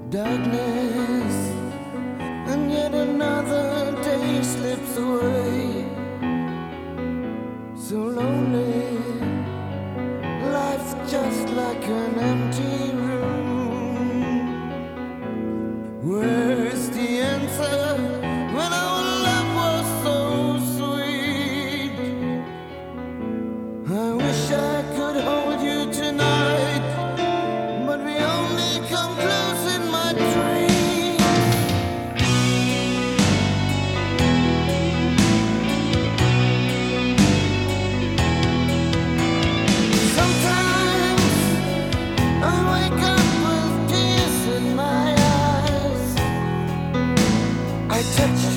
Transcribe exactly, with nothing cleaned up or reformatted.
Darkness, and yet another day slips away. So lonely, life's just like an empty room. Where's the answer when our love was so sweet? I wish I could hold you tonight, but we only come close in my dreams. Sometimes I wake up with tears in my eyes. I touch